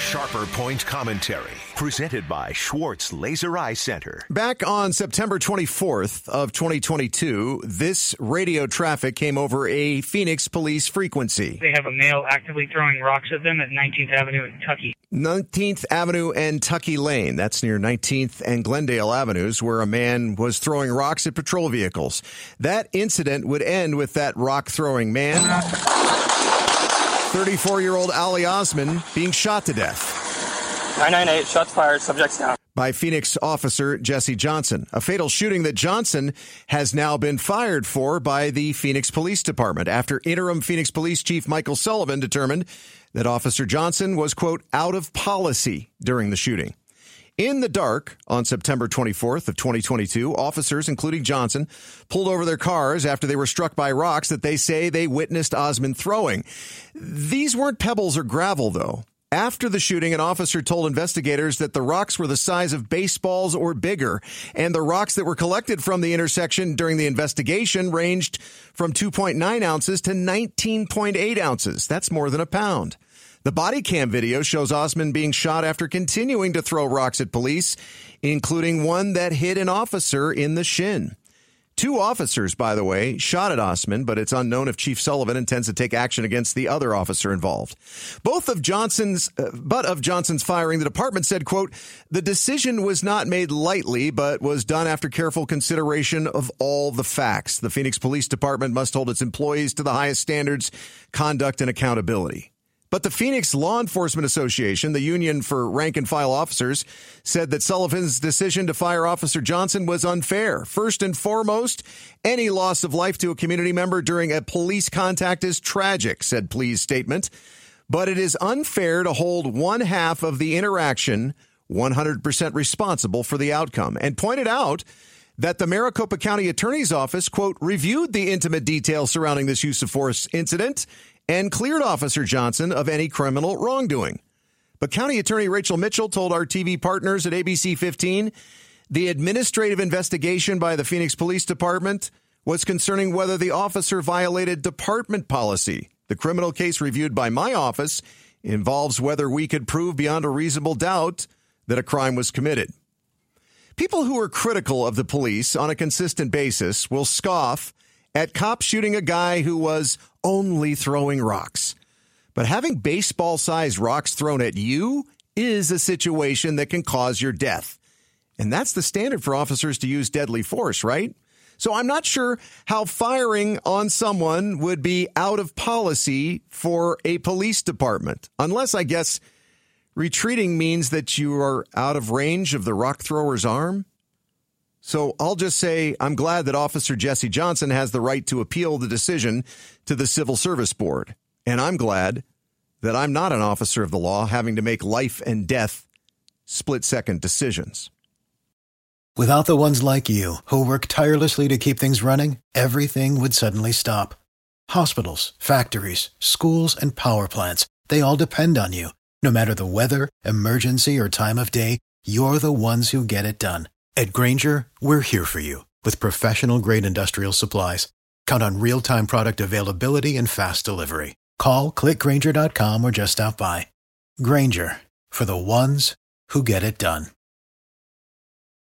Sharper Point Commentary, presented by Schwartz Laser Eye Center. Back on September 24th of 2022, this radio traffic came over a Phoenix police frequency. They have a male actively throwing rocks at them at 19th Avenue and Tucky. 19th Avenue and Tucky Lane. That's near 19th and Glendale Avenues, where a man was throwing rocks at patrol vehicles. That incident would end with that rock-throwing man, 34-year-old Ali Osman, being shot to death. 998, shots fired, subjects down. By Phoenix officer Jesse Johnson. A fatal shooting that Johnson has now been fired for by the Phoenix Police Department after interim Phoenix Police Chief Michael Sullivan determined that Officer Johnson was, quote, out of policy during the shooting. In the dark on September 24th of 2022, officers, including Johnson, pulled over their cars after they were struck by rocks that they say they witnessed Osman throwing. These weren't pebbles or gravel, though. After the shooting, an officer told investigators that the rocks were the size of baseballs or bigger, and the rocks that were collected from the intersection during the investigation ranged from 2.9 ounces to 19.8 ounces. That's more than a pound. The body cam video shows Osman being shot after continuing to throw rocks at police, including one that hit an officer in the shin. 2 officers, by the way, shot at Osman, but it's unknown if Chief Sullivan intends to take action against the other officer involved. Of Johnson's firing, the department said, quote, the decision was not made lightly, but was done after careful consideration of all the facts. The Phoenix Police Department must hold its employees to the highest standards, conduct, and accountability. But the Phoenix Law Enforcement Association, the union for rank-and-file officers, said that Sullivan's decision to fire Officer Johnson was unfair. First and foremost, any loss of life to a community member during a police contact is tragic, said Plea's statement. But it is unfair to hold one half of the interaction 100% responsible for the outcome, and pointed out that the Maricopa County Attorney's Office, quote, reviewed the intimate details surrounding this use of force incident and cleared Officer Johnson of any criminal wrongdoing. But County Attorney Rachel Mitchell told our TV partners at ABC 15 the administrative investigation by the Phoenix Police Department was concerning whether the officer violated department policy. The criminal case reviewed by my office involves whether we could prove beyond a reasonable doubt that a crime was committed. People who are critical of the police on a consistent basis will scoff at cops shooting a guy who was only throwing rocks. But having baseball-sized rocks thrown at you is a situation that can cause your death. And that's the standard for officers to use deadly force, right? So I'm not sure how firing on someone would be out of policy for a police department, unless, I guess, retreating means that you are out of range of the rock thrower's arm. So I'll just say I'm glad that Officer Jesse Johnson has the right to appeal the decision to the Civil Service Board. And I'm glad that I'm not an officer of the law having to make life and death split-second decisions. Without the ones like you, who work tirelessly to keep things running, everything would suddenly stop. Hospitals, factories, schools, and power plants, they all depend on you. No matter the weather, emergency, or time of day, you're the ones who get it done. At Grainger, we're here for you with professional-grade industrial supplies. Count on real-time product availability and fast delivery. Call, click Grainger.com, or just stop by. Grainger, for the ones who get it done.